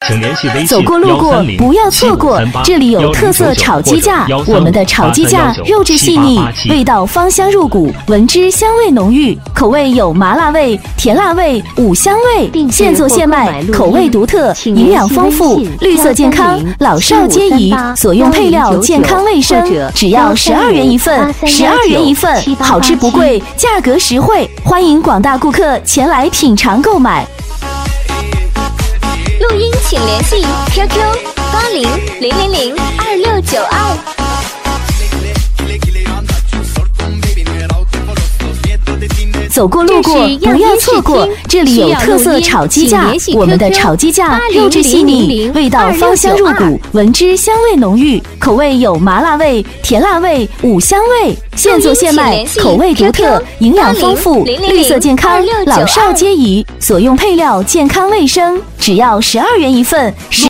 请联系微信走过路过不要错过，这里有特色炒鸡架，我们的炒鸡架肉质细腻，味道芳香入骨，闻之香味浓郁，口味有麻辣味、甜辣味、五香味，现做现卖，口味独特，营养丰富，绿色健康，老少皆宜，所用配料健康卫生，只要12元一份，12元一份，好吃不贵，价格实惠，欢迎广大顾客前来品尝购买。 录音请联系 QQ 8000026992。 走过路过不要错过，这里有特色炒鸡架，我们的炒鸡架肉质细腻，味道芳香入骨，闻之香味浓郁，口味有麻辣味、甜辣味、五香味，现做现卖，口味独特，营养丰富，绿色健康，老少皆宜，所用配料健康卫生，只要12元一份。